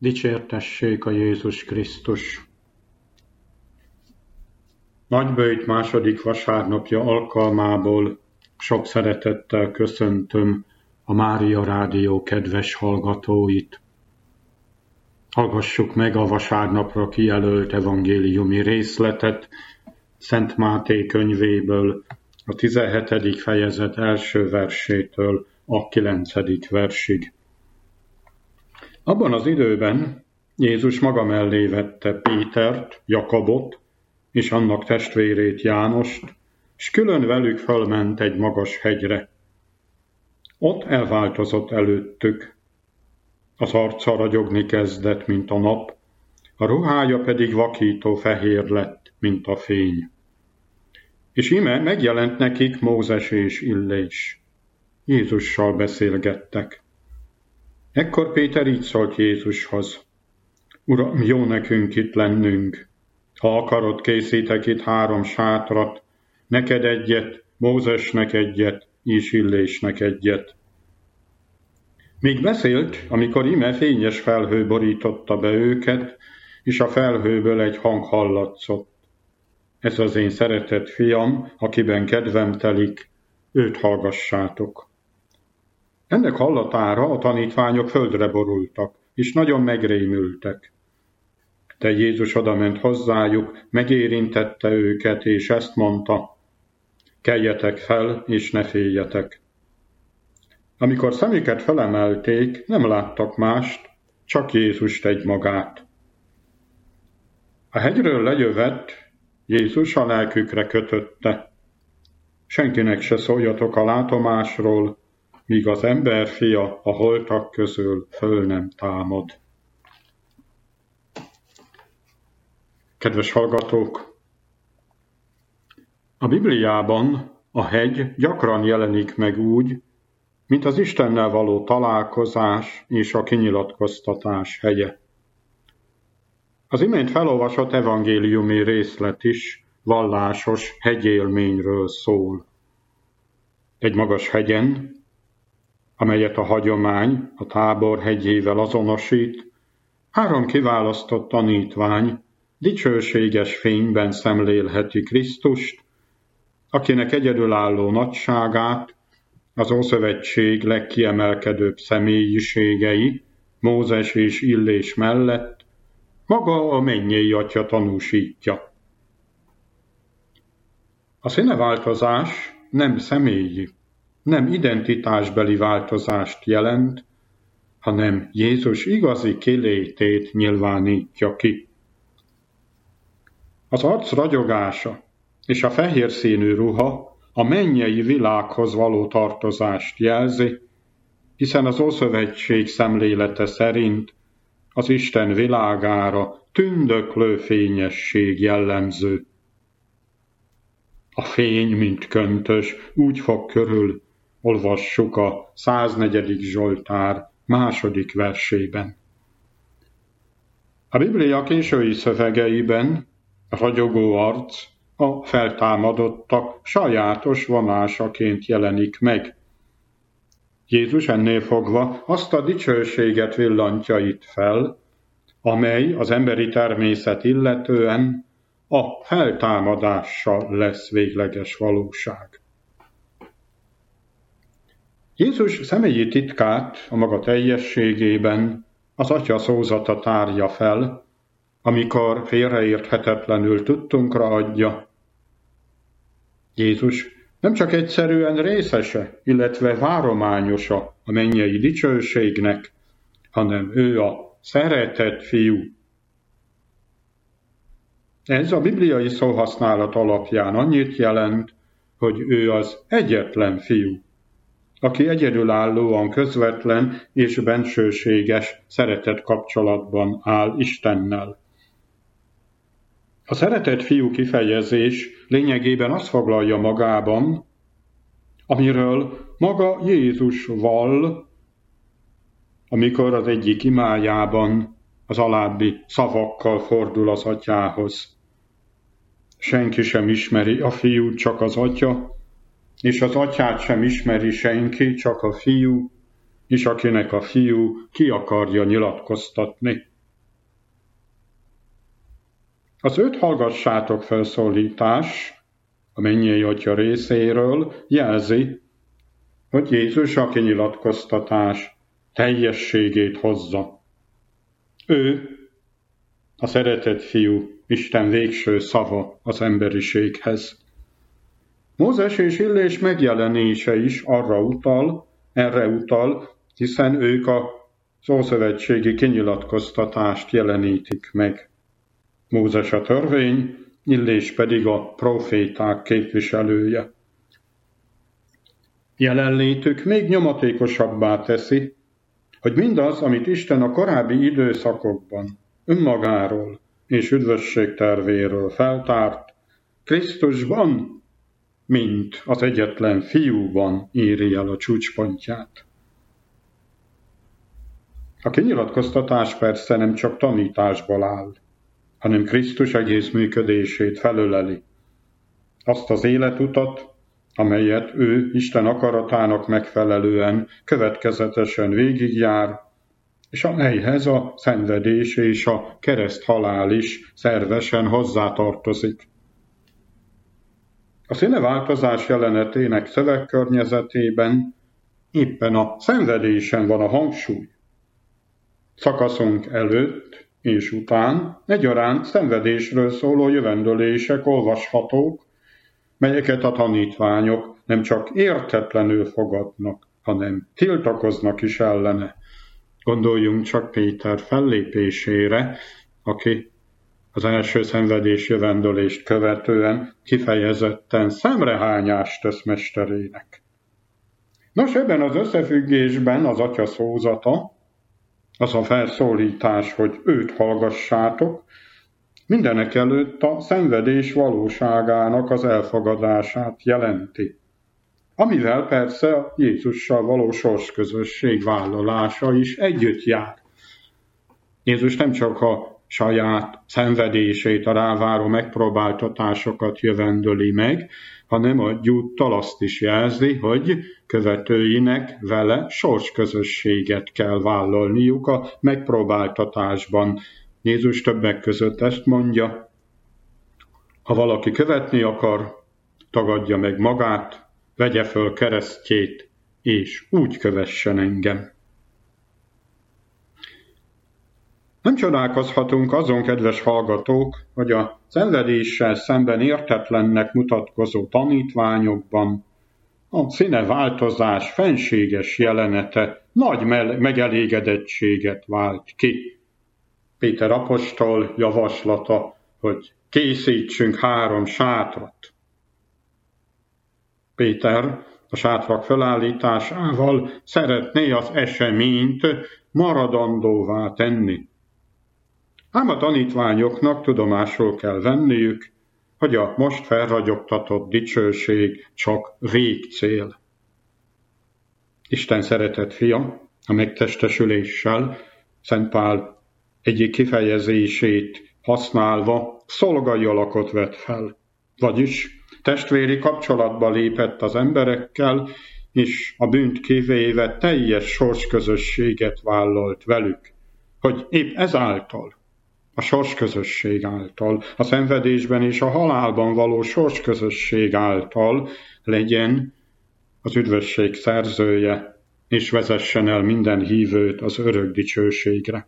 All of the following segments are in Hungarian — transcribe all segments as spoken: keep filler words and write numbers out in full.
Dicsértessék a Jézus Krisztus! Nagyböjt második vasárnapja alkalmából sok szeretettel köszöntöm a Mária Rádió kedves hallgatóit. Hallgassuk meg a vasárnapra kijelölt evangéliumi részletet Szent Máté könyvéből, a tizenhetedik fejezet első versétől a kilencedik versig. Abban az időben Jézus maga mellé vette Pétert, Jakabot és annak testvérét Jánost, s külön velük fölment egy magas hegyre. Ott elváltozott előttük. Az arca ragyogni kezdett, mint a nap, a ruhája pedig vakító fehér lett, mint a fény. És íme megjelent nekik Mózes és Illés. Jézussal beszélgettek. Ekkor Péter így szólt Jézushoz: Uram, jó nekünk itt lennünk. Ha akarod, készítek itt három sátrat, neked egyet, Mózesnek egyet, és Illésnek egyet. Míg beszélt, amikor íme fényes felhő borította be őket, és a felhőből egy hang hallatszott: Ez az én szeretett fiam, akiben kedvem telik, őt hallgassátok. Ennek hallatára a tanítványok földre borultak, és nagyon megrémültek. De Jézus odament hozzájuk, megérintette őket, és ezt mondta: Keljetek fel, és ne féljetek. Amikor szemüket felemelték, nem láttak mást, csak Jézust egymagát. A hegyről lejövett, Jézus a lelkükre kötötte: Senkinek se szóljatok a látomásról, míg az emberfia a holtak közül föl nem támad. Kedves hallgatók! A Bibliában a hegy gyakran jelenik meg úgy, mint az Istennel való találkozás és a kinyilatkoztatás hegye. Az imént felolvasott evangéliumi részlet is vallásos hegyélményről szól. Egy magas hegyen, amelyet a hagyomány a Tábor hegyével azonosít, három kiválasztott tanítvány dicsőséges fényben szemlélheti Krisztust, akinek egyedülálló nagyságát az Ószövetség legkiemelkedőbb személyiségei, Mózes és Illés mellett maga a mennyei Atya tanúsítja. A színeváltozás nem személyi, nem identitásbeli változást jelent, hanem Jézus igazi kilétét nyilvánítja ki. Az arc ragyogása és a fehér színű ruha a mennyei világhoz való tartozást jelzi, hiszen az Ószövetség szemlélete szerint az Isten világára tündöklő fényesség jellemző. A fény, mint köntös, úgy fog körül, olvassuk a száznegyedik Zsoltár második versében. A Biblia késői szövegeiben a ragyogó arc a feltámadottak sajátos vonásaként jelenik meg. Jézus ennél fogva azt a dicsőséget villantja itt fel, amely az emberi természet illetően a feltámadással lesz végleges valóság. Jézus személyi titkát a maga teljességében az Atya szózata tárja fel, amikor félreérthetetlenül tudtunkra adja. Jézus nem csak egyszerűen részese, illetve várományosa a mennyei dicsőségnek, hanem ő a szeretett fiú. Ez a bibliai szóhasználat alapján annyit jelent, hogy ő az egyetlen fiú, aki egyedülállóan közvetlen és bensőséges szeretet kapcsolatban áll Istennel. A szeretett fiú kifejezés lényegében azt foglalja magában, amiről maga Jézus vall, amikor az egyik imájában az alábbi szavakkal fordul az Atyához: Senki sem ismeri a fiút, csak az Atya, és az Atyát sem ismeri senki, csak a fiú, és akinek a fiú ki akarja nyilatkoztatni. Az őt hallgassátok felszólítás a mennyei Atya részéről jelzi, hogy Jézus a kinyilatkoztatás teljességét hozza. Ő, a szeretett fiú, Isten végső szava az emberiséghez. Mózes és Illés megjelenése is arra utal, erre utal, hiszen ők az ószövetségi kinyilatkoztatást jelenítik meg. Mózes a törvény, Illés pedig a proféták képviselője. Jelenlétük még nyomatékosabbá teszi, hogy mindaz, amit Isten a korábbi időszakokban önmagáról és üdvösség tervéről feltárt, Krisztusban, mint az egyetlen fiúban éri el a csúcspontját. A kinyilatkoztatás persze nem csak tanításból áll, hanem Krisztus egész működését felöleli. Azt az életutat, amelyet ő Isten akaratának megfelelően következetesen végigjár, és amelyhez a szenvedés és a kereszthalál is szervesen hozzátartozik. A színeváltozás jelenetének szövegkörnyezetében éppen a szenvedésen van a hangsúly. Szakaszunk előtt és után egyaránt szenvedésről szóló jövendőlések olvashatók, melyeket a tanítványok nem csak értetlenül fogadnak, hanem tiltakoznak is ellene. Gondoljunk csak Péter fellépésére, aki az első szenvedés jövendőlést követően kifejezetten szemrehányást tesz mesterének. Nos, ebben az összefüggésben az Atya szózata, az a felszólítás, hogy őt hallgassátok, mindenek előtt a szenvedés valóságának az elfogadását jelenti, amivel persze a Jézussal való sorsközösség vállalása is együtt jár. Jézus nem csak a saját szenvedését, a ráváró megpróbáltatásokat jövendöli meg, hanem egyúttal azt is jelzi, hogy követőinek vele sorsközösséget kell vállalniuk a megpróbáltatásban. Jézus többek között ezt mondja, ha valaki követni akar, tagadja meg magát, vegye föl keresztjét, és úgy kövessen engem. Nem csodálkozhatunk azon, kedves hallgatók, hogy a szenvedéssel szemben értetlennek mutatkozó tanítványokban a színeváltozás fenséges jelenete nagy megelégedettséget vált ki. Péter apostol javaslata, hogy készítsünk három sátrat. Péter a sátrak felállításával szeretné az eseményt maradandóvá tenni. Ám a tanítványoknak tudomásul kell venniük, hogy a most felragyogtatott dicsőség csak végcél. Isten szeretett fia a megtestesüléssel, Szent Pál egyik kifejezését használva szolgai alakot vett fel, vagyis testvéri kapcsolatba lépett az emberekkel, és a bűnt kivéve teljes sorsközösséget vállalt velük, hogy épp ezáltal, a sorsközösség által, a szenvedésben és a halálban való sorsközösség által legyen az üdvösség szerzője, és vezessen el minden hívőt az örök dicsőségre.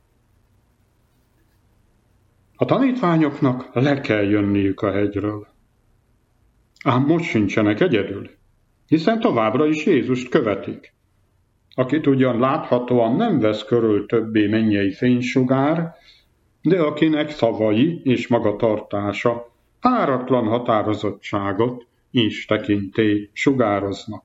A tanítványoknak le kell jönniük a hegyről. Ám most sincsenek egyedül, hiszen továbbra is Jézust követik, akit ugyan láthatóan nem vesz körül többé mennyei fénysugár, de akinek szavai és magatartása páratlan határozottságot és tekintély sugároznak.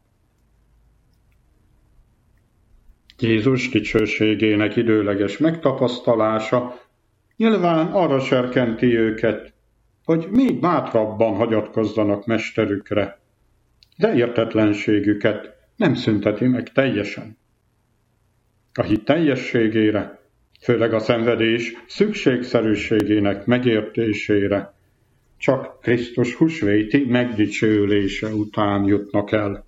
Jézus dicsőségének időleges megtapasztalása nyilván arra serkenti őket, hogy még bátrabban hagyatkozzanak mesterükre, de értetlenségüket nem szünteti meg teljesen. A hit teljességére, főleg a szenvedés szükségszerűségének megértésére csak Krisztus húsvéti megdicsőülése után jutnak el.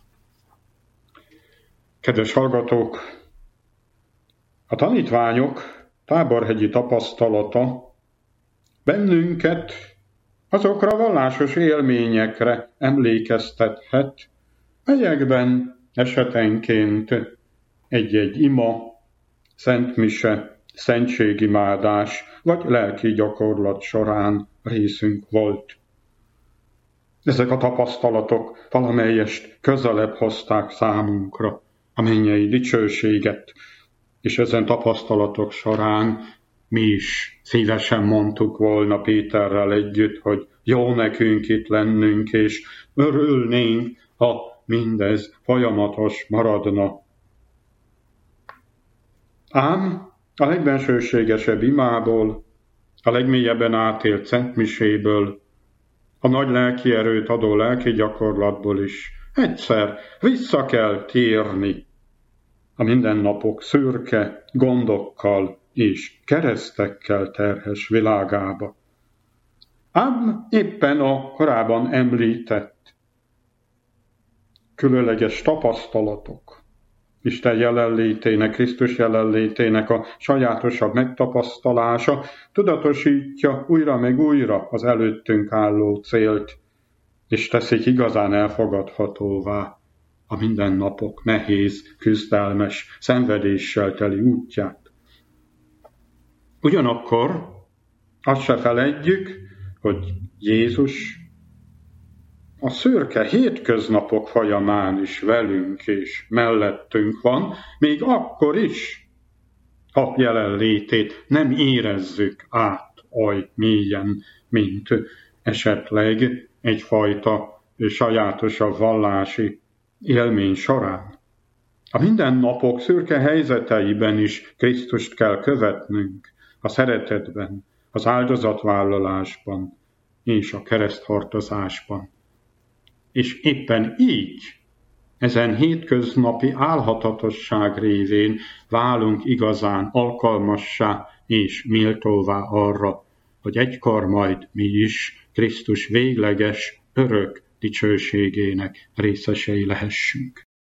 Kedves hallgatók, a tanítványok táborhegyi tapasztalata Bennünket azokra a vallásos élményekre emlékeztethet, melyekben esetenként egy-egy ima, szentmise, szentségimádás vagy lelki gyakorlat során részünk volt. Ezek a tapasztalatok valamelyest közelebb hozták számunkra a mennyei dicsőséget, és ezen tapasztalatok során mi is szívesen mondtuk volna Péterrel együtt, hogy jó nekünk itt lennünk, és örülnénk, ha mindez folyamatos maradna. Ám a legbensőségesebb imából, a legmélyebben átélt szentmiséből, a nagy lelki erőt adó lelki gyakorlatból is egyszer vissza kell térni a mindennapok szürke gondokkal és keresztekkel terhes világába. Ám éppen a korábban említett különleges tapasztalatok, Isten jelenlétének, Krisztus jelenlétének a sajátosabb megtapasztalása tudatosítja újra meg újra az előttünk álló célt, és teszik igazán elfogadhatóvá a mindennapok nehéz, küzdelmes, szenvedéssel teli útját. Ugyanakkor azt se feledjük, hogy Jézus a szürke hétköznapok folyamán is velünk és mellettünk van, még akkor is, ha jelenlétét nem érezzük át oly mélyen, mint esetleg egyfajta sajátosabb vallási élmény során. A mindennapok szürke helyzeteiben is Krisztust kell követnünk, a szeretetben, az áldozatvállalásban és a kereszthordozásban. És éppen így, ezen hétköznapi álhatatosság révén válunk igazán alkalmassá és méltóvá arra, hogy egykor majd mi is Krisztus végleges, örök dicsőségének részesei lehessünk.